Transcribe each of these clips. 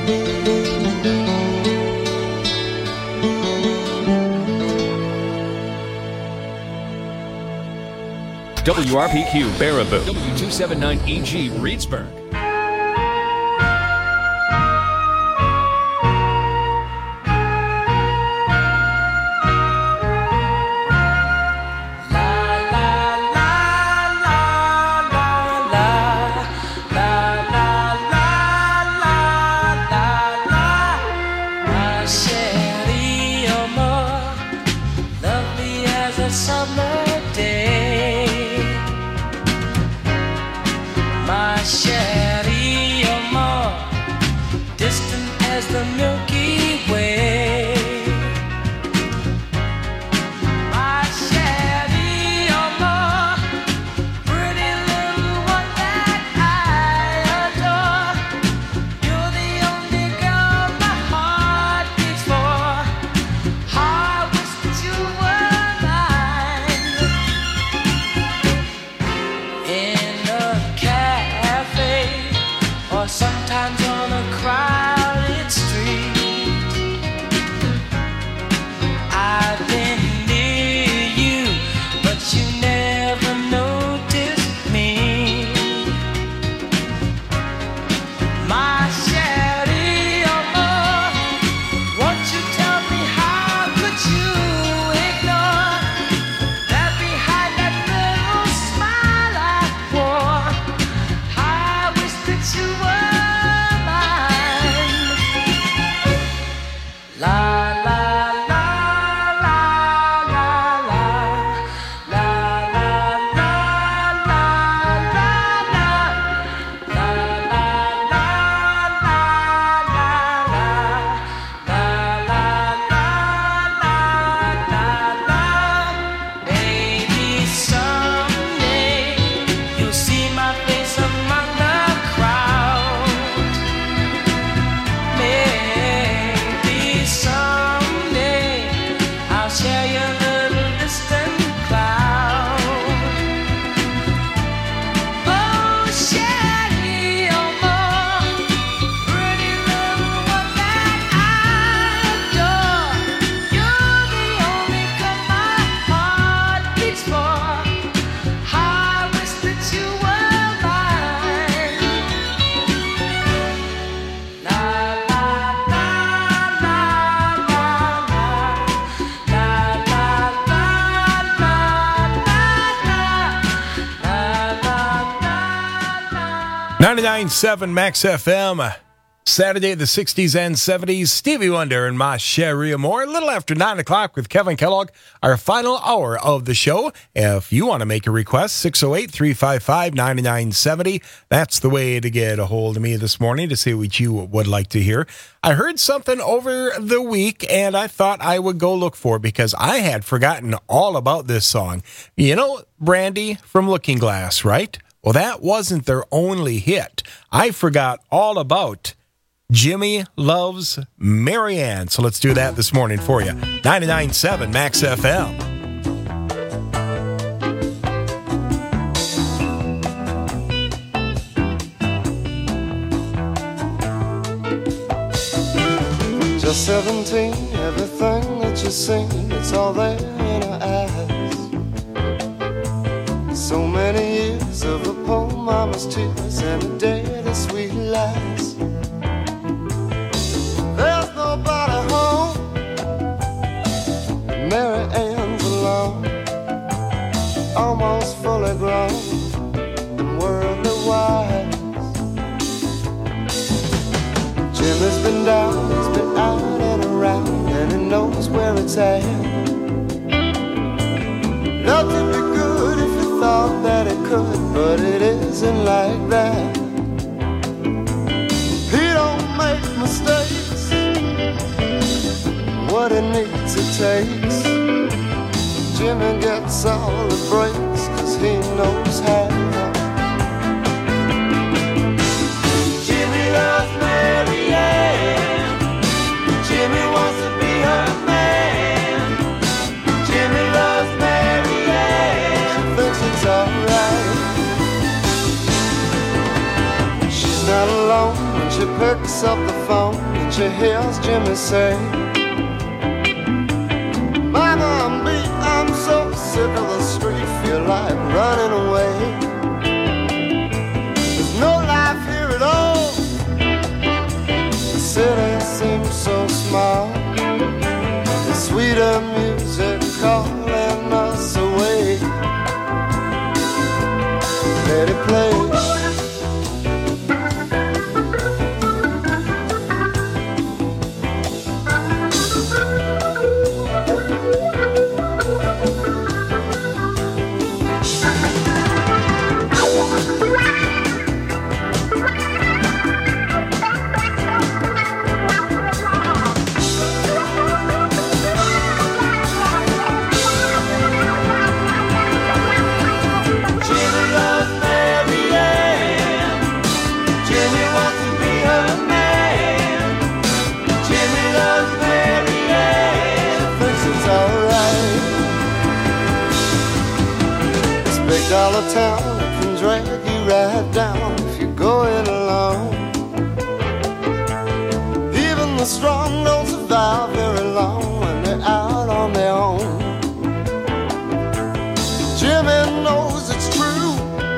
WRPQ Baraboo, W279EG Reedsburg. .997 Max FM, Saturday the 60s and 70s. Stevie Wonder and Ma Cherie Amour. A little after 9 o'clock with Kevin Kellogg, our final hour of the show. If you want to make a request, 608-355-9970. That's the way to get a hold of me this morning to see what you would like to hear. I heard something over the week, and I thought I would go look for it because I had forgotten all about this song. You know Brandy from Looking Glass, right? Well, that wasn't their only hit. I forgot all about Jimmy Loves Marianne. So let's do that this morning for you. 99.7 Max FM. Just 17, everything that you sing, it's all there in her eyes. So many years of a poor mama's tears and a day of sweet lies. There's nobody home, Mary Ann's alone, almost fully grown and worldly wise. Jimmy's been down, he's been out and around, and he knows where it's at. Nothing be good if you thought that it could, but it isn't like that. He don't make mistakes, what he needs he takes. Jimmy gets all the breaks, 'cause he knows how. Jimmy loves Marianne, Jimmy wants to be her man. Jimmy loves Marianne, she thinks it's alright. She's not alone home when she picks up the phone and she hears Jimmy say, Mama, I'm beat, I'm so sick of the street, feel like running away. There's no life here at all, the city seems so small, the sweeter music calling us away. Let it play. Dollar town can drag you right down if you go it alone. Even the strong don't survive very long when they're out on their own. Jimmy knows it's true,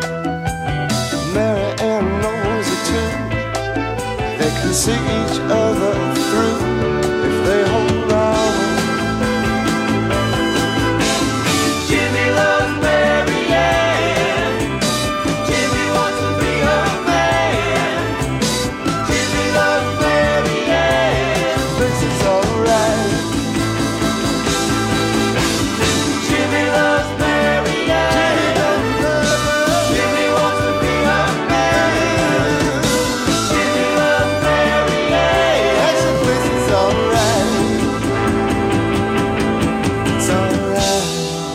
Mary Ann knows it too. They can see each other through if they hold on. Jimmy loves Mary Ann. Jimmy wants to be her man. Jimmy loves Mary Ann. Thinks it's alright. Jimmy loves Mary Ann. Jimmy wants to be her man. Jimmy loves Mary Ann. She thinks it's alright. It's alright.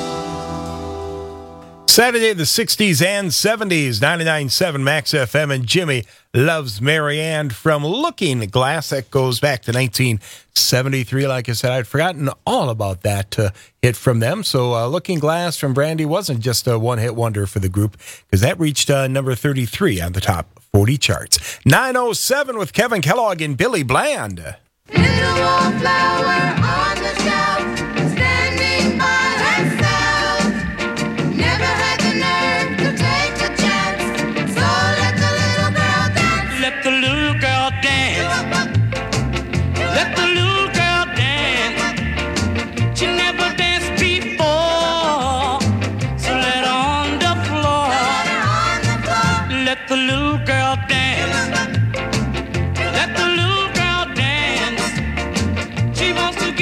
Saturday, the 60s and 70s, 99.7 Max FM, and Jimmy Loves Mary Ann from Looking Glass. That goes back to 1973. Like I said, I'd forgotten all about that hit from them. So Looking Glass from Brandy wasn't just a one-hit wonder for the group, because that reached number 33 on the top 40 charts. 9:07 with Kevin Kellogg and Billy Bland. Little wallflower on the shelf, standing by herself. Never had the nerve to take a chance, so let the little girl dance. Let the little girl dance. Let the little girl dance. She never danced before, so let her on the floor. On the floor, Let the little girl dance. Let the little girl dance. She wants to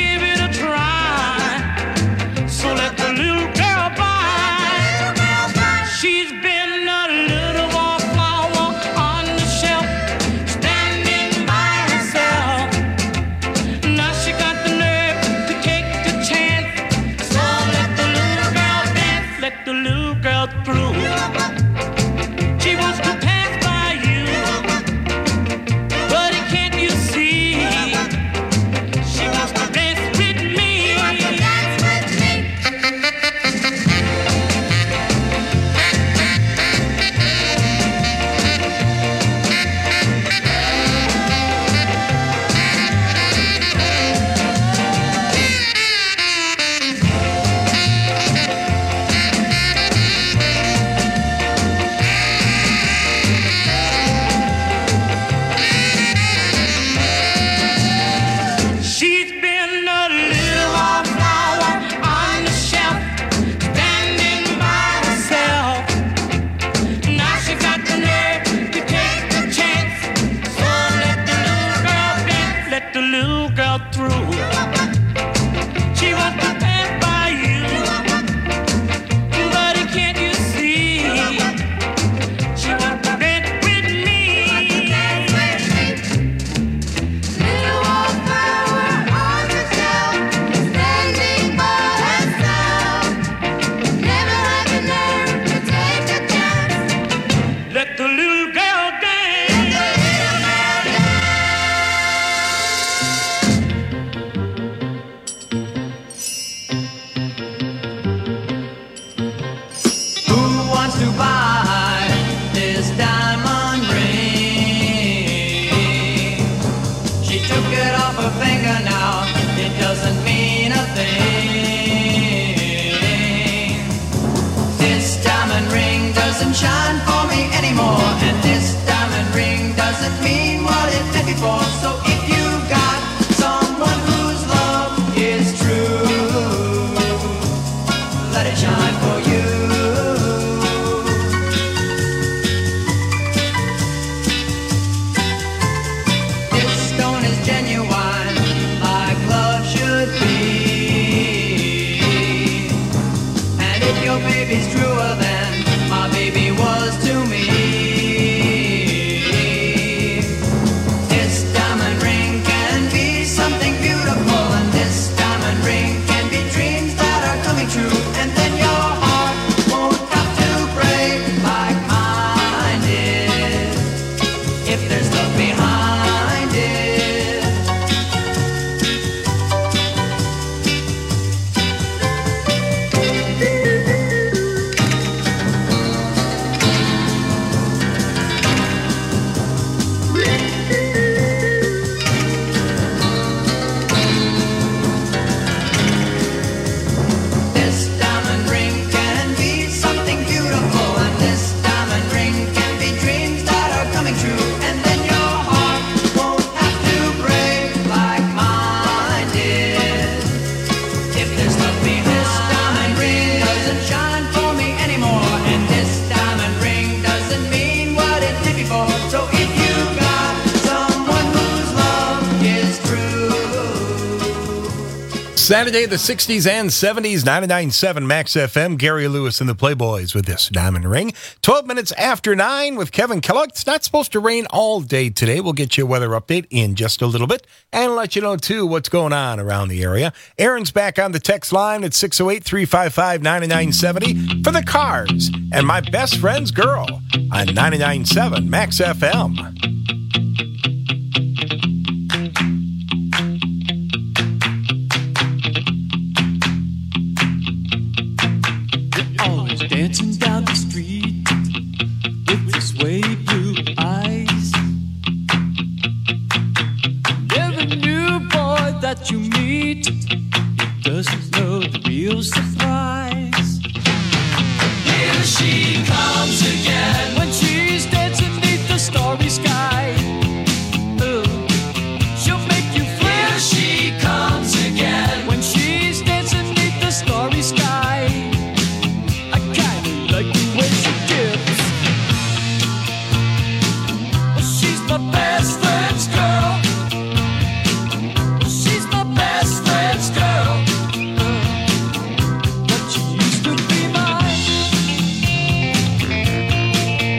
shine for me anymore. And this diamond ring doesn't mean what it did before. So if you got someone whose love is true, let it shine for you. This stone is genuine, like love should be. And if your baby's truer than my baby was to me, this diamond ring can be something beautiful, and this diamond ring can be dreams that are coming true. And then your heart won't have to break like mine did, if there's love behind it. This diamond ring can be something beautiful, and this diamond ring can be dreams that are coming true. And then your heart won't have to break like mine did, if there's love behind. This diamond ring doesn't shine for me anymore, and this diamond ring doesn't mean what it did before. So if you got someone whose love is true, Saturday, the 60s and 70s, 99.7 Max FM. Gary Lewis and the Playboys with this diamond ring. 12 minutes after 9 with Kevin Kellogg. It's not supposed to rain all day today. We'll get you a weather update in just a little bit and let you know, too, what's going on around the area. Aaron's back on the text line at 608-355-9970 for the Cars and My Best Friend's Girl on 99.7 Max FM. Always dancing down the street with your sway blue eyes. Every new boy that you meet, he doesn't know the real surprise. Here she comes again when she's dancing beneath the starry sky. Ooh, she'll make you fly. Here she comes again when she's dancing beneath the starry sky. I kinda like the way she dips. She's my best friend's girl. She's my best friend's girl. But she used to be mine.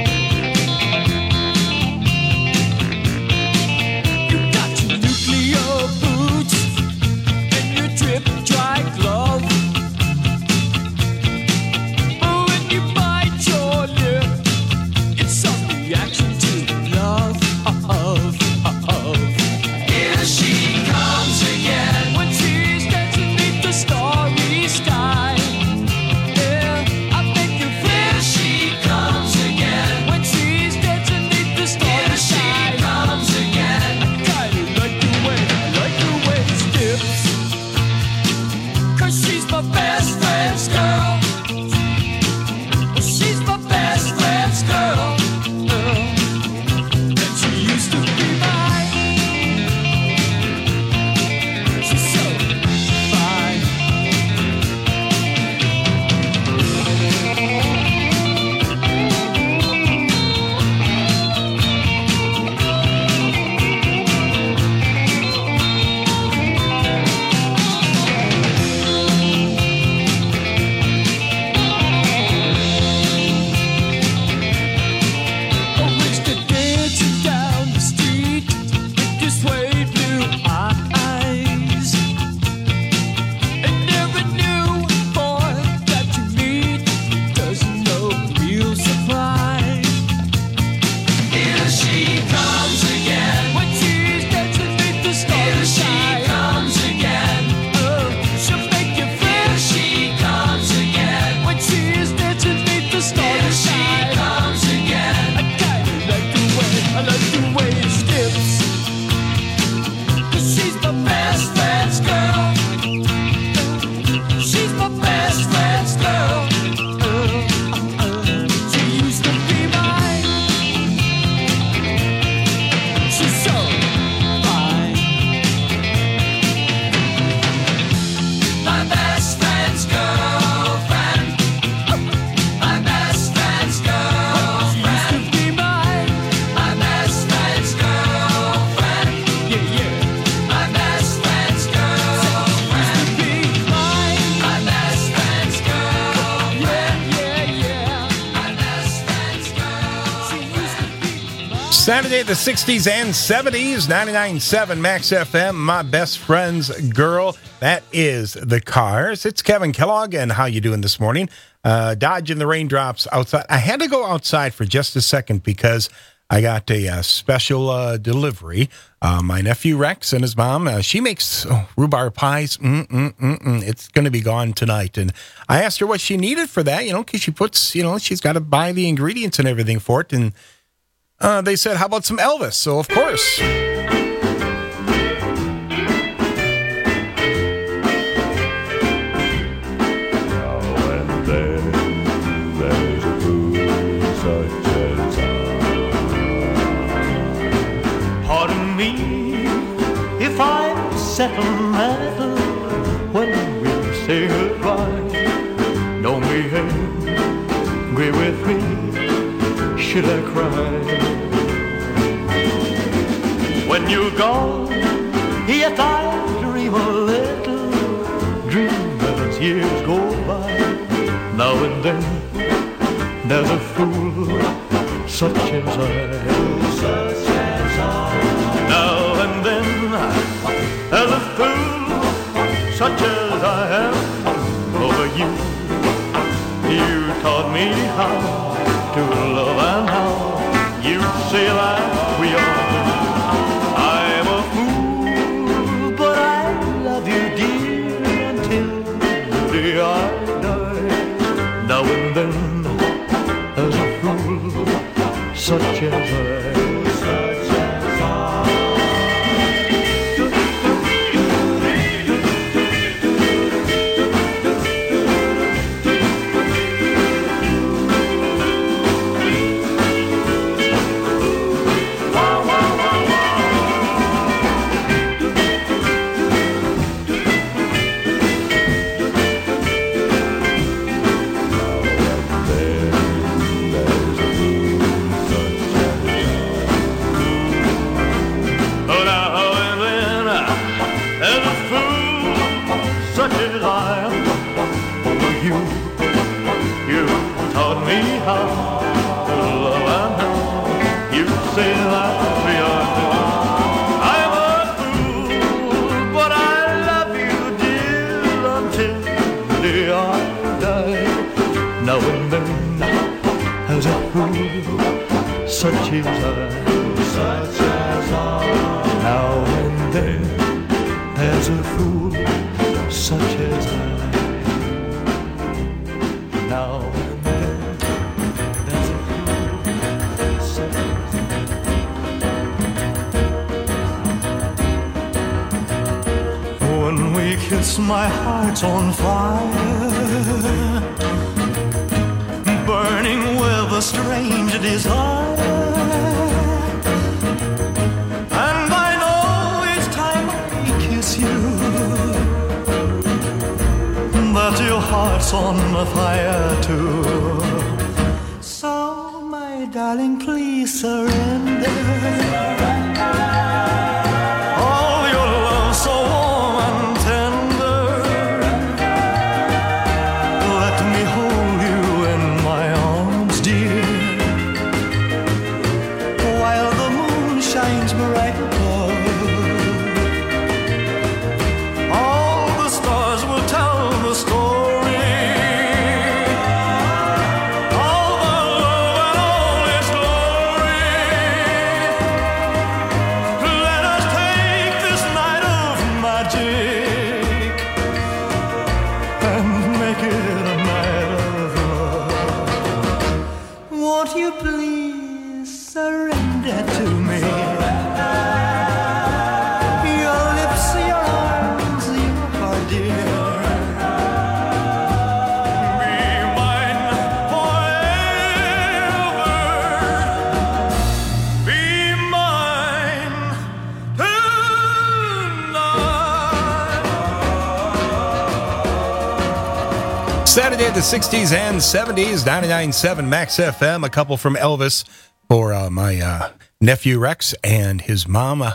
Saturday, the 60s and 70s, 99.7 Max FM, my best friend's girl. That is the Cars. It's Kevin Kellogg, and how you doing this morning? Dodging the raindrops outside. I had to go outside for just a second because I got a special delivery. My nephew Rex and his mom, she makes rhubarb pies. It's going to be gone tonight. And I asked her what she needed for that, because she puts, she's got to buy the ingredients and everything for it. And they said, how about some Elvis? So, of course. Pardon me if I sentimental when we say goodbye. Don't be angry with me, should I cry? When you're gone, yet I dream a little dream as years go by. Now and then there's a fool such as I. Now and then there's a fool such as I am over you. You taught me how to love and how you say that we are. I'm a fool, but I love you, dear, until the day I die. Now and then there's a fool such as I. Such as I. Now and then there's a fool such as I. Now and then there's a fool such as I. When we kiss, my heart's on fire, burning with a strange desire. And I know each time I kiss you that your heart's on fire too. So, my darling, please surrender. Oh, your love so warm and tender. Let me hold you in my arms, dear, while the moon shines bright above. All the stars will tell the story, all the love and all its glory. Let us take this night of magic and make it a night of love. Won't you please surrender to me? Your lips, your arms, your heart, dear. Be mine forever. Be mine tonight. Saturday, the 60s and 70s, 99.7 Max FM. A couple from Elvis for my nephew Rex and his mom,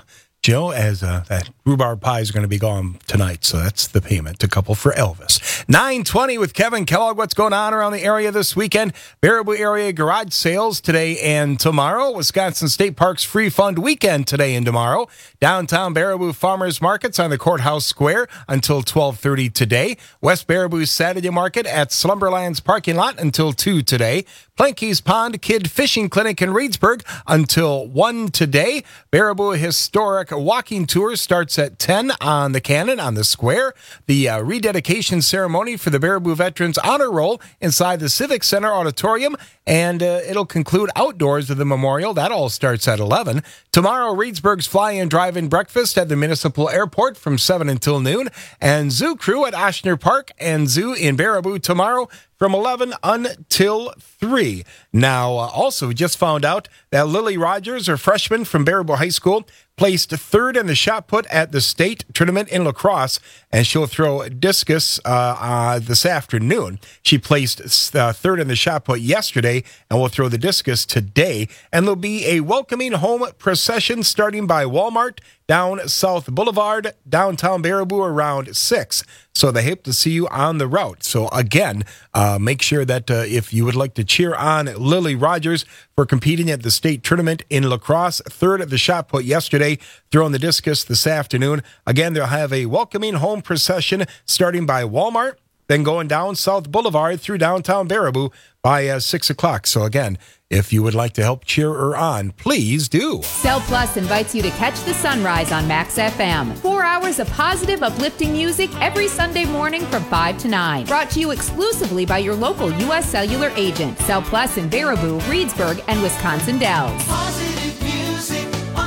Joe, as that rhubarb pie is going to be gone tonight, so that's the payment. A couple for Elvis. 9:20 with Kevin Kellogg. What's going on around the area this weekend? Baraboo area garage sales today and tomorrow. Wisconsin State Parks Free Fund weekend today and tomorrow. Downtown Baraboo Farmers Markets on the Courthouse Square until 12:30 today. West Baraboo Saturday Market at Slumberlands parking lot until 2 today. Planky's Pond Kid Fishing Clinic in Reedsburg until 1 today. Baraboo Historic Walking Tour starts at 10 on the Cannon on the Square. The rededication ceremony for the Baraboo Veterans Honor Roll inside the Civic Center Auditorium, and it'll conclude outdoors of the memorial. That all starts at 11. Tomorrow, Reedsburg's Fly-In Drive-In Breakfast at the Municipal Airport from 7 until noon, and Zoo Crew at Oshner Park and Zoo in Baraboo tomorrow from 11 until 3. Now, also, we just found out that Lily Rogers, a freshman from Baraboo High School, placed third in the shot put at the state tournament in lacrosse, and she'll throw discus this afternoon. She placed third in the shot put yesterday and will throw the discus today. And there'll be a welcoming home procession starting by Walmart down South Boulevard, downtown Baraboo around 6. So they hope to see you on the route. So again, make sure that if you would like to cheer on Lily Rogers for competing at the state tournament in lacrosse, third at the shot put yesterday, throwing the discus this afternoon. Again, they'll have a welcoming home procession starting by Walmart, then going down South Boulevard through downtown Baraboo by 6 o'clock. So again, if you would like to help cheer her on, please do. Cell Plus invites you to catch the sunrise on Max FM. 4 hours of positive, uplifting music every Sunday morning from 5 to 9. Brought to you exclusively by your local U.S. Cellular agent. Cell Plus in Baraboo, Reedsburg, and Wisconsin Dells. Positive music on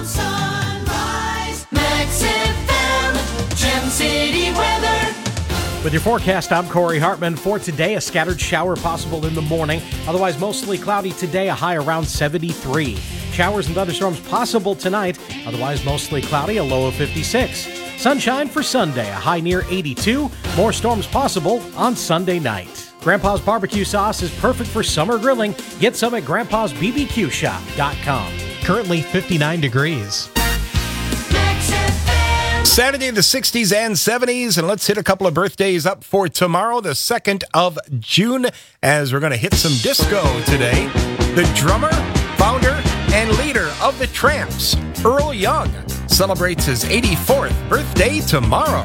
Sunrise. Max FM, Gem City weather. With your forecast, I'm Corey Hartman. For today, a scattered shower possible in the morning. Otherwise, mostly cloudy today, a high around 73. Showers and thunderstorms possible tonight. Otherwise, mostly cloudy, a low of 56. Sunshine for Sunday, a high near 82. More storms possible on Sunday night. Grandpa's barbecue sauce is perfect for summer grilling. Get some at grandpa'sbbqshop.com. Currently 59 degrees. Saturday, the 60s and 70s, and let's hit a couple of birthdays up for tomorrow, the 2nd of June, as we're going to hit some disco today. The drummer, founder, and leader of the Tramps, Earl Young, celebrates his 84th birthday tomorrow.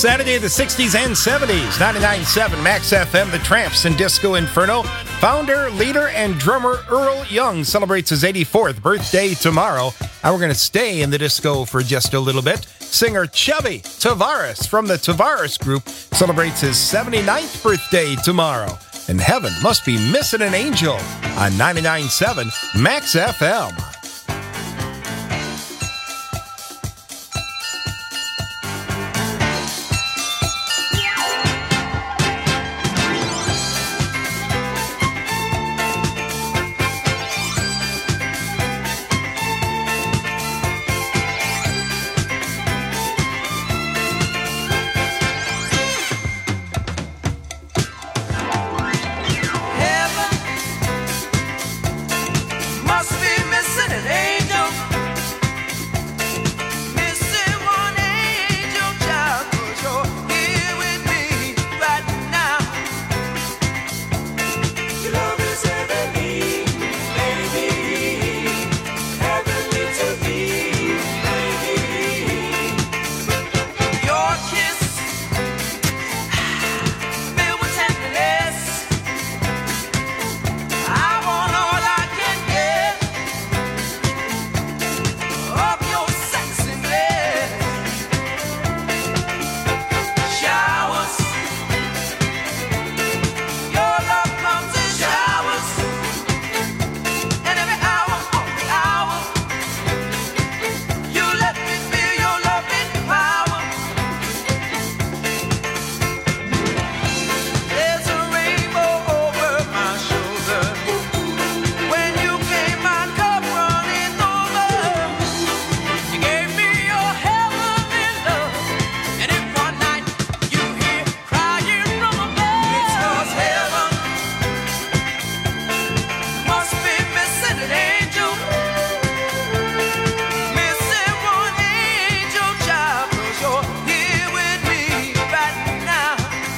Saturday, the 60s and 70s, 99.7 Max FM, The Tramps and Disco Inferno. Founder, leader, and drummer Earl Young celebrates his 84th birthday tomorrow. And we're going to stay in the disco for just a little bit. Singer Chubby Tavares from the Tavares Group celebrates his 79th birthday tomorrow. And heaven must be missing an angel on 99.7 Max FM. Must be missing an angel. Missing one angel child, 'cause you're here with me right now. Your love is heavenly, baby. Heavenly to me, baby. Your kiss filled with tenderness. I want all I can get of your sexiness. Showers, your love comes in showers, and every hour of the hour, you let me feel your loving power. There's a rainbow over my shoulder. When you came, my cup running over. You gave me your heavenly love, and if one night you hear crying from above, it's 'cause heaven must be missing an angel, missing one angel child, 'cause you're here with me right now.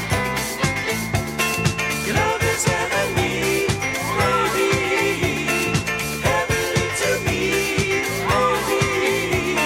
Your love is heavenly, baby. Heavenly to me, baby.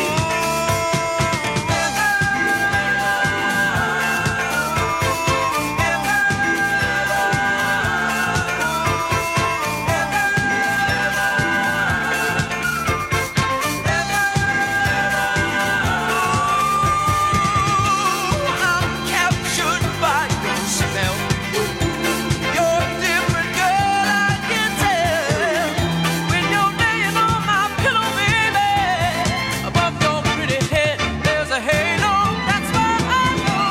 I'm captured by your spell. You're a different girl, I can tell. When you're laying on my pillow, baby, above your pretty head, there's a halo. That's why I know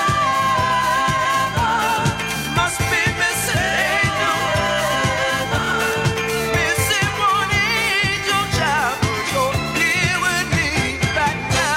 heaven must be missing an angel, missing one angel child, 'cause you're here with me right now.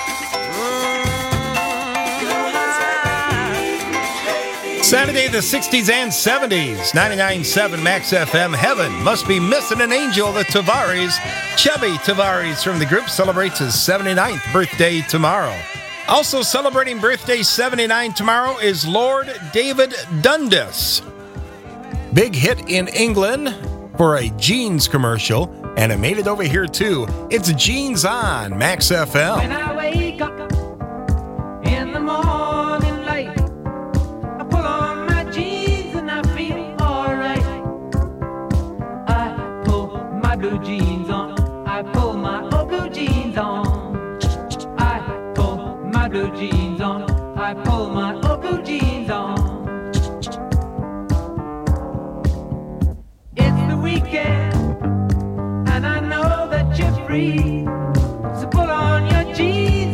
Saturday, the 60s and 70s, 99.7 Max FM. Heaven must be missing an angel. The Tavares, Chubby Tavares from the group, celebrates his 79th birthday tomorrow. Also celebrating birthday 79 tomorrow is Lord David Dundas. Big hit in England for a jeans commercial, and it made it over here too. It's Jeans on Max FM. When I wake up in the morning light, I pull on my jeans and I feel alright. I pull my blue jeans on, I pull my old blue jeans on. I pull my blue jeans on, I pull my old blue jeans on. It's the weekend and I know that you're free, so pull on your jeans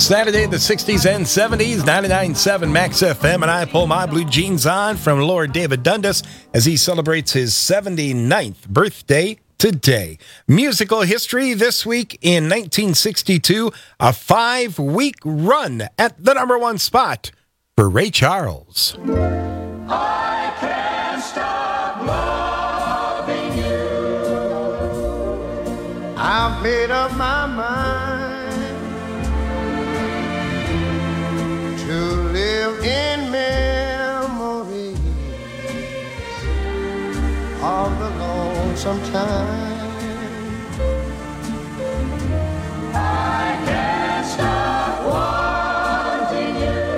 Saturday, the 60s and 70s, 99.7 Max FM, and I pull my blue jeans on from Lord David Dundas as he celebrates his 79th birthday today. Musical history this week in 1962, a 5-week run at the number one spot for Ray Charles. I can't stop loving you. I've made up my mind to live in memories of the lonesome time. I can't stop wanting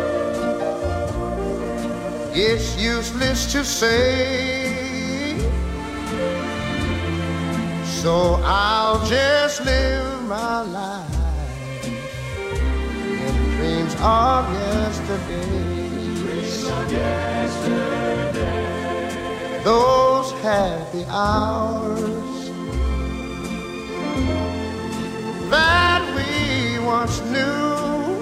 you. It's useless to say, so I'll just live my life in dreams of yesterday. Those happy hours that we once knew,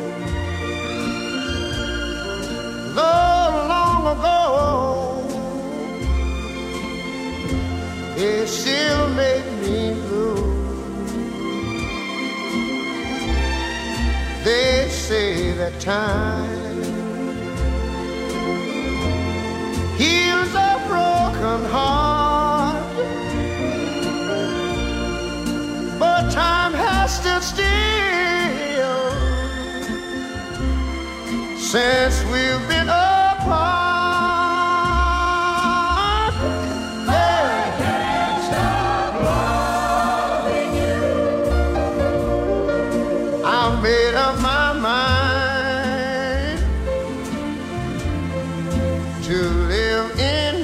though long ago, they still make me blue. They say that time heals a broken heart, but time has stood still since we've been apart. Yeah. I can't stop loving you. I've made up my mind to live in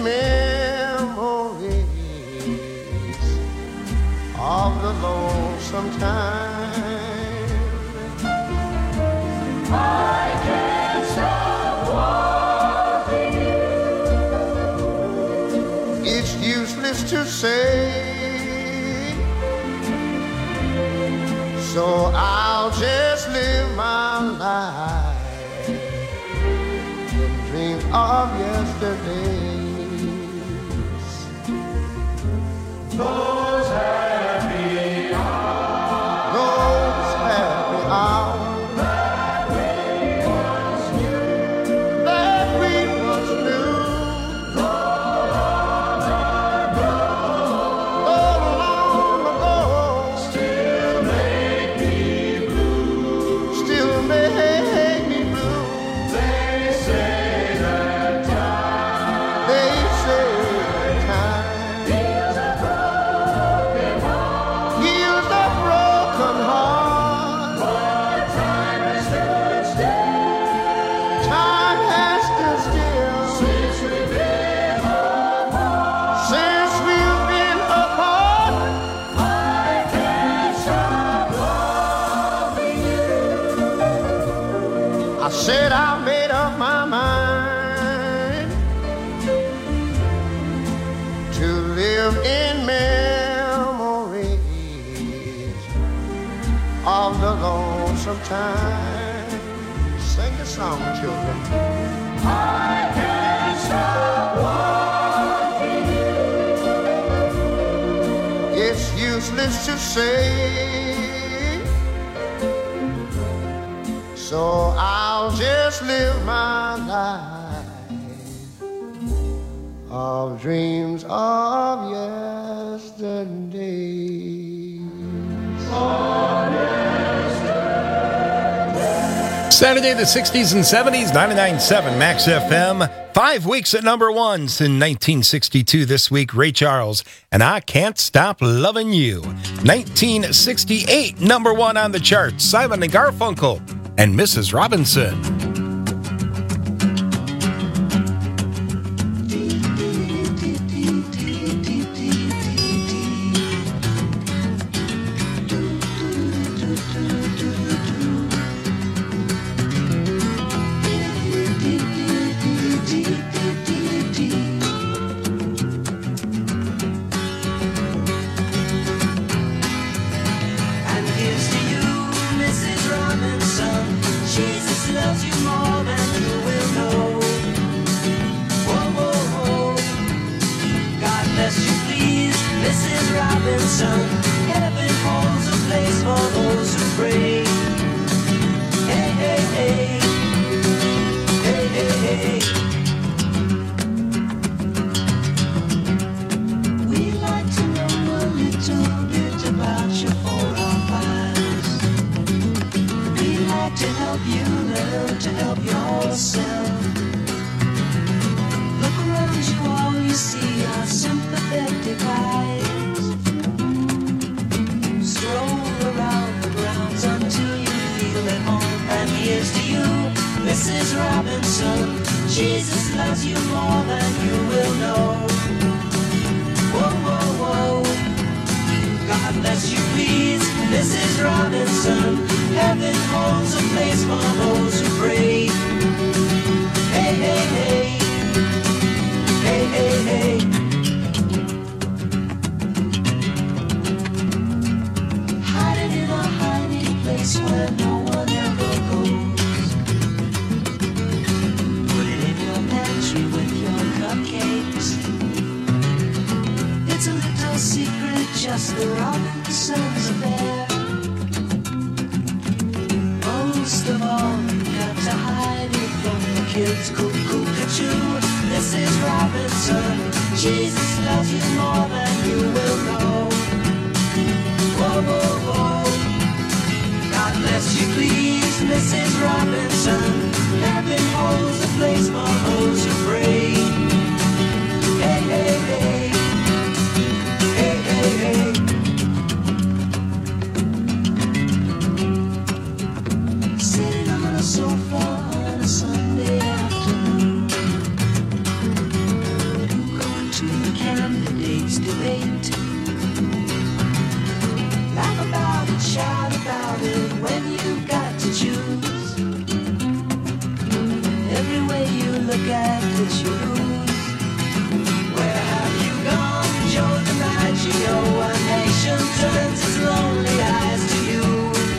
memories of the lonesome time. I can't stop wanting you. It's useless to say, so I'll just live my life in dreams of yesterdays. Those happy hours. Those happy hours that we once knew. That we once knew. Long ago. Still make me blue. Still make me blue. They say that time. They say that time heals a broken heart. Heals a broken heart. But time has stood still. Time has stood still since we've been apart. Since we've been apart. I can't stop loving you. I said I made up my mind to live in memories of the lonesome time. Sing the song, children. I can't stop wanting you. It's useless to say, so I'll just live my life of dreams of yesterday. Saturday, the 60s and 70s, 99.7 Max FM. 5 weeks at number one since 1962 this week, Ray Charles, and I Can't Stop Loving You. 1968, number one on the charts, Simon and Garfunkel and Mrs. Robinson. And here's to you, Mrs. Robinson. Mrs. Robinson. Heaven holds a place for those who pray. Hey, hey, hey. Hey, hey, hey. We'd like to know a little bit about you for our files. We'd like to help you learn to help yourself. Look around you, all you see are sympathetic eyes. Stroll around the grounds until you feel at home. And here's to you, Mrs. Robinson. Jesus loves you more than you will know. Whoa, whoa, whoa. God bless you, please, Mrs. Robinson. Heaven holds a place for those who pray. Hey, hey, hey. Hey, hey, hey. Hiding in a hiding place where no one ever goes. Put it in your pantry with your cupcakes. It's a little secret, just the Robinsons affair. Most of all, you've got to hide it from the kids. Cuckoo-cuckoo, Mrs. Robinson. Jesus loves you more than you will know. Whoa, whoa, whoa. God bless you, please, Mrs. Robinson. Heaven holds a place for those who pray. Hey, hey, hey. Hey, hey, hey. Sitting on a sofa on a Sunday afternoon, going to the candidates' debate. Laugh about it, shout about it when you've got to choose. Every way you look at it, you lose. Where have you gone, Joe DiMaggio? A nation turns its lonely eyes to you.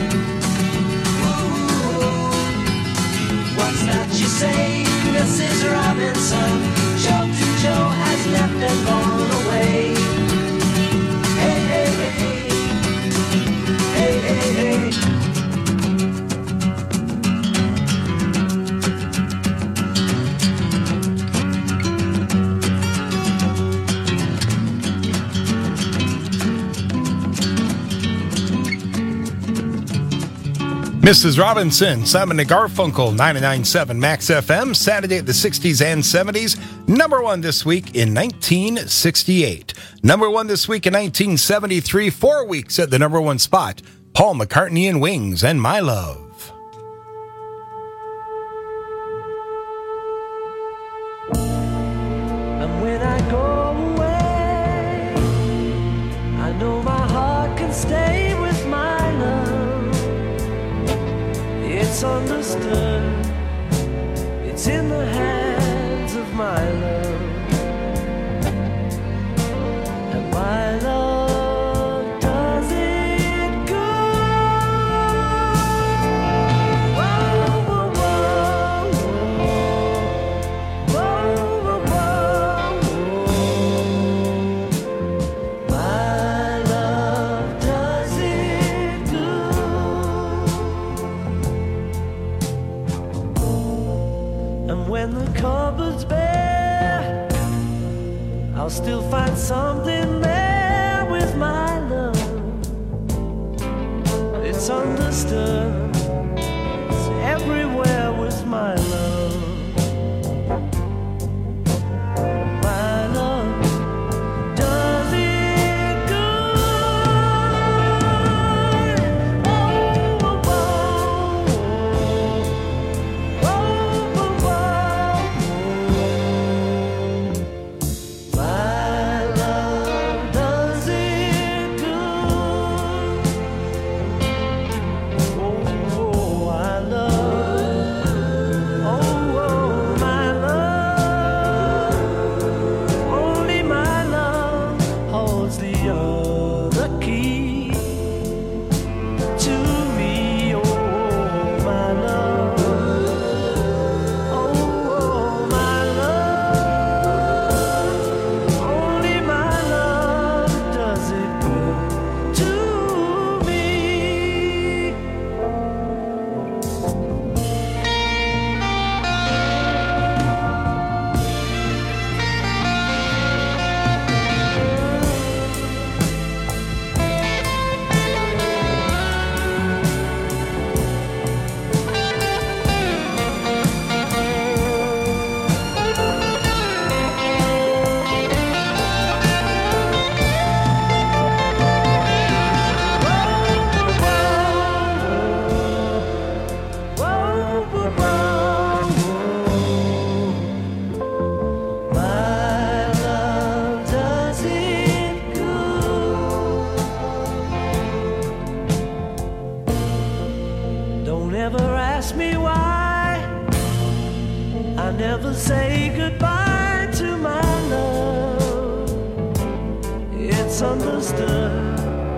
Ooh, what's that you say, Mrs. Robinson? Joe to Joe has left and gone away. Hey, hey, hey. Hey, hey, hey. Mrs. Robinson, Simon and Garfunkel, 99.7 Max FM, Saturday at the 60s and 70s. Number one this week in 1968. Number one this week in 1973, 4 weeks at the number one spot. Paul McCartney and Wings and My Love. And when I go away, I know my heart can stay with my love. It's understood, it's in the hands of my love. And my love does it good. Whoa, whoa, whoa, whoa, whoa, whoa. My love does it good. And when the cupboard's bare, I'll still find something there with my love. It's understood, it's everywhere with my love. My love does it good. Whoa, whoa, whoa. Whoa, whoa, whoa. My love does it good. misunderstood.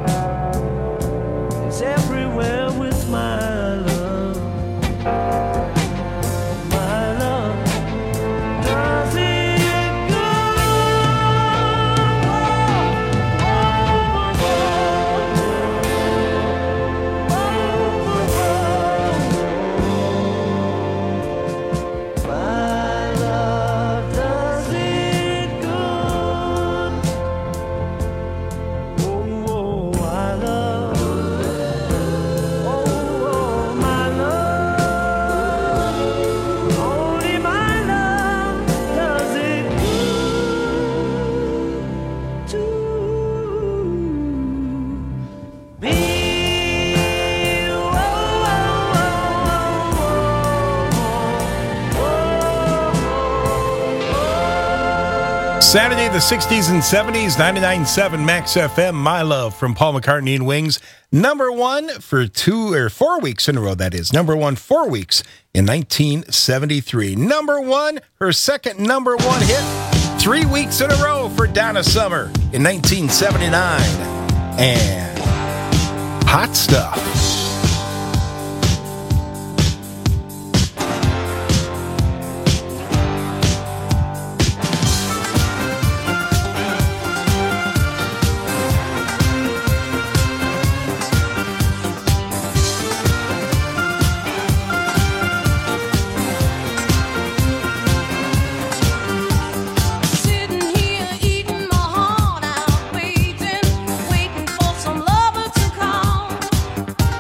It's everywhere with my love. My love does it good. My love does it good. Oh, I love. Oh, my love. Only my love does it good to be. Saturday, the 60s and 70s, 99.7 Max FM, My Love from Paul McCartney and Wings. Number one for 4 weeks in a row, that is. Number one 4 weeks in 1973. Number one, her second number one hit, 3 weeks in a row for Donna Summer in 1979. And Hot Stuff. Sitting here eating my heart out, waiting for some lover to call.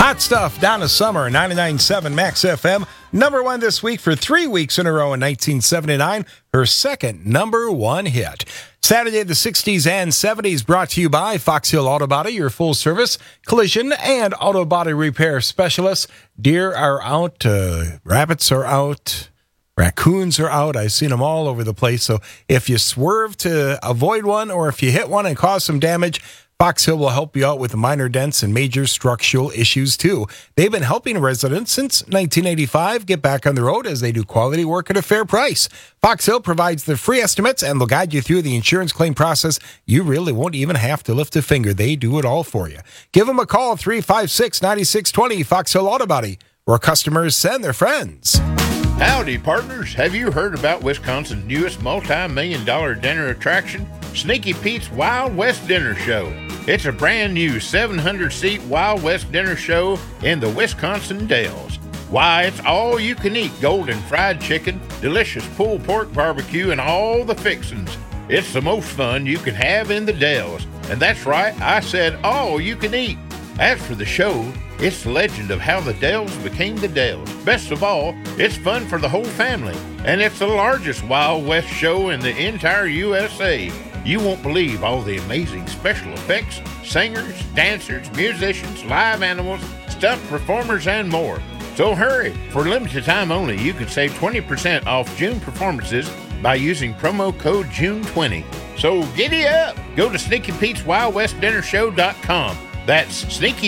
Hot Stuff, Donna Summer, 99.7 Max FM. Number one this week for 3 weeks in a row in 1979. Her second number one hit. Saturday, the 60s and 70s, brought to you by Fox Hill Auto Body, your full-service collision and auto body repair specialists. Deer are out, rabbits are out, raccoons are out. I've seen them all over the place. So if you swerve to avoid one or if you hit one and cause some damage, Fox Hill will help you out with minor dents and major structural issues, too. They've been helping residents since 1985 get back on the road as they do quality work at a fair price. Fox Hill provides the free estimates and they'll guide you through the insurance claim process. You really won't even have to lift a finger. They do it all for you. Give them a call, 356-9620, Fox Hill Auto Body, where customers send their friends. Howdy, partners. Have you heard about Wisconsin's newest multi-million-dollar dinner attraction? Sneaky Pete's Wild West Dinner Show. It's a brand new 700-seat Wild West Dinner Show in the Wisconsin Dells. Why, it's all you can eat golden fried chicken, delicious pulled pork barbecue, and all the fixins. It's the most fun you can have in the Dells. And that's right, I said all you can eat. As for the show, it's the legend of how the Dells became the Dells. Best of all, it's fun for the whole family. And it's the largest Wild West show in the entire USA. You won't believe all the amazing special effects, singers, dancers, musicians, live animals, stuffed performers, and more. So hurry! For limited time only, you can save 20% off June performances by using promo code JUNE20. So giddy up! Go to SneakyPete'sWildWestDinnerShow.com. That's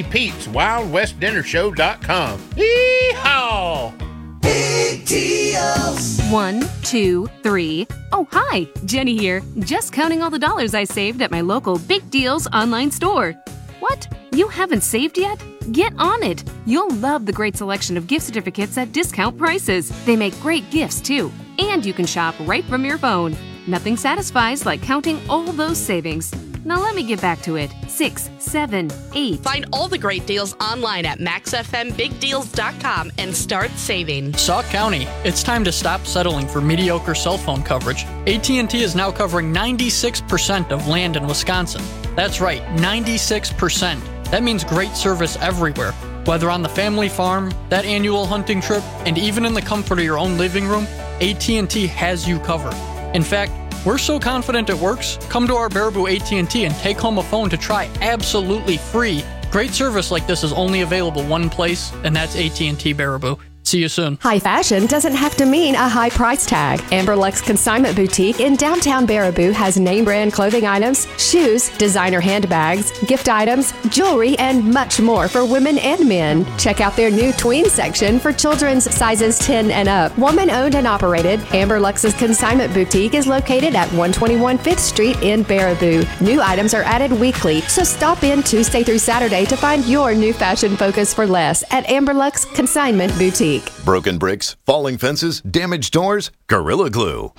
SneakyPete'sWildWestDinnerShow.com. Yee-haw! Big deals. 1, 2, 3. Oh, hi, Jenny here. Just counting all the dollars I saved at my local Big Deals online store. What? You haven't saved yet? Get on it. You'll love the great selection of gift certificates at discount prices. They make great gifts, too. And you can shop right from your phone. Nothing satisfies like counting all those savings. Now let me get back to it. 6, 7, 8. Find all the great deals online at MaxFMBigDeals.com and start saving. Sauk County, it's time to stop settling for mediocre cell phone coverage. AT&T is now covering 96% of land in Wisconsin. That's right, 96%. That means great service everywhere. Whether on the family farm, that annual hunting trip, and even in the comfort of your own living room, AT&T has you covered. In fact, we're so confident it works, come to our Baraboo AT&T and take home a phone to try absolutely free. Great service like this is only available one place, and that's AT&T Baraboo. See you soon. High fashion doesn't have to mean a high price tag. Amber Lux Consignment Boutique in downtown Baraboo has name brand clothing items, shoes, designer handbags, gift items, jewelry, and much more for women and men. Check out their new tween section for children's sizes 10 and up. Woman owned and operated, Amber Lux's Consignment Boutique is located at 121 5th Street in Baraboo. New items are added weekly, so stop in Tuesday through Saturday to find your new fashion focus for less at Amber Lux Consignment Boutique. Broken bricks, falling fences, damaged doors, Gorilla Glue.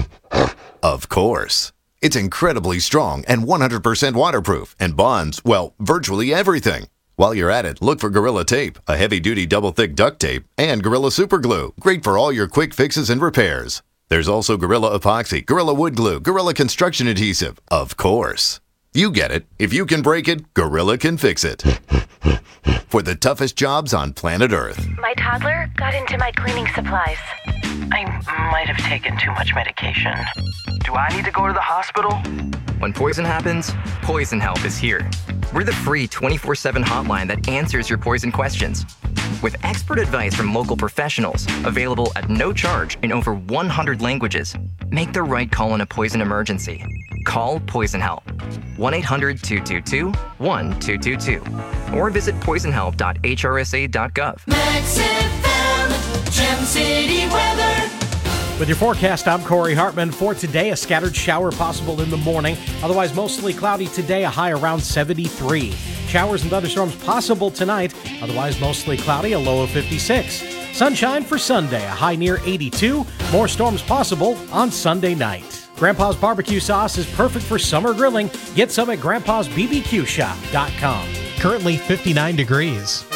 Of course. It's incredibly strong and 100% waterproof and bonds, well, virtually everything. While you're at it, look for Gorilla Tape, a heavy-duty double-thick duct tape, and Gorilla Super Glue, great for all your quick fixes and repairs. There's also Gorilla Epoxy, Gorilla Wood Glue, Gorilla Construction Adhesive. Of course. You get it. If you can break it, Gorilla can fix it. For the toughest jobs on planet Earth. My toddler got into my cleaning supplies. I might have taken too much medication. Do I need to go to the hospital? When poison happens, Poison Help is here. We're the free 24/7 hotline that answers your poison questions. With expert advice from local professionals, available at no charge in over 100 languages, make the right call in a poison emergency. Call Poison Help. 1-800-222-1222. Or visit poisonhelp.hrsa.gov. Max FM, Gem City weather. With your forecast, I'm Corey Hartman. For today, a scattered shower possible in the morning. Otherwise, mostly cloudy today, a high around 73. Showers and thunderstorms possible tonight. Otherwise, mostly cloudy, a low of 56. Sunshine for Sunday, a high near 82. More storms possible on Sunday night. Grandpa's barbecue sauce is perfect for summer grilling. Get some at grandpa'sbbqshop.com. Currently 59 degrees.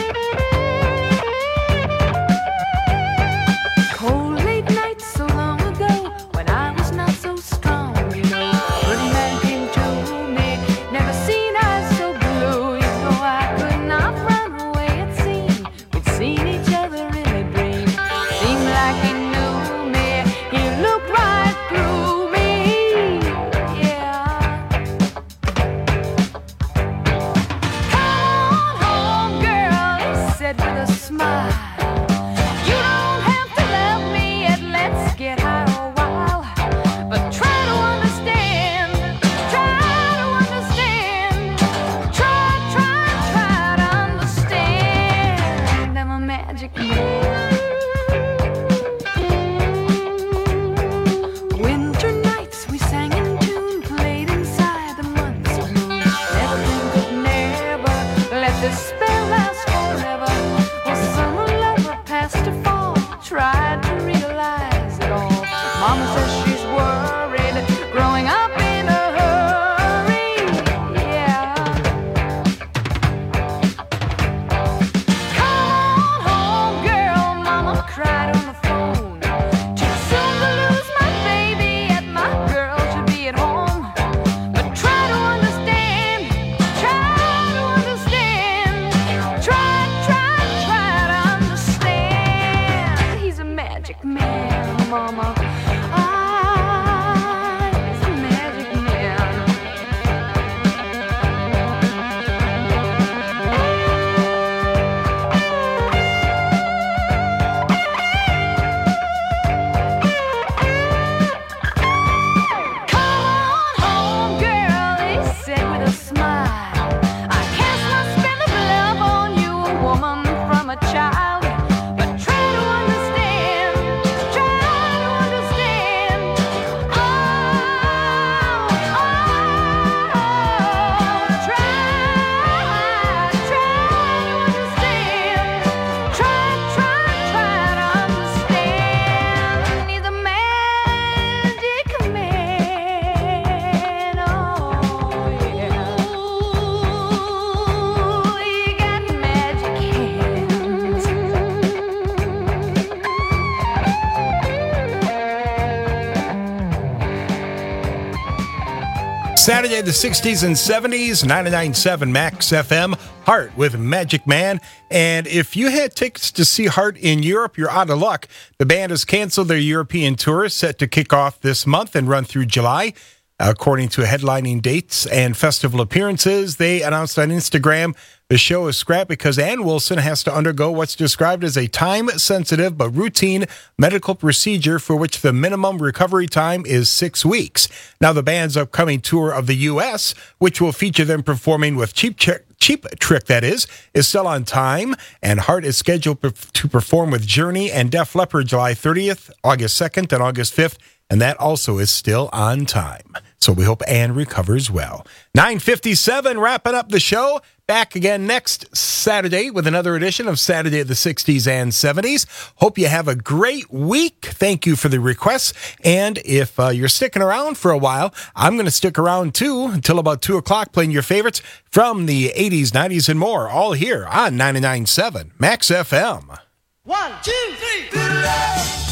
Cold late nights so long ago. man, mama. He's a magic man. Come on home, girl, he said with a smile. I cast my spell of love on you, a woman from a child. But try to understand, try to understand. Oh, try to understand. Try to understand. He's a magic man, oh yeah. Ooh, he got magic hands. Saturday, the 60s and 70s, 99.7 Max FM, Heart with Magic Man. And if you had tickets to see Heart in Europe, you're out of luck. The band has canceled their European tour, set to kick off this month and run through July. According to headlining dates and festival appearances, they announced on Instagram the show is scrapped because Ann Wilson has to undergo what's described as a time-sensitive but routine medical procedure for which the minimum recovery time is 6 weeks. Now, the band's upcoming tour of the U.S., which will feature them performing with Cheap Trick, that is still on time, and Heart is scheduled to perform with Journey and Def Leppard July 30th, August 2nd, and August 5th, and that also is still on time. So we hope Ann recovers well. 9:57, wrapping up the show. Back again next Saturday with another edition of Saturday of the 60s and 70s. Hope you have a great week. Thank you for the requests. And if you're sticking around for a while, I'm going to stick around too until about 2 o'clock playing your favorites from the 80s, 90s, and more, all here on 99.7 Max FM. 1, 2, 3.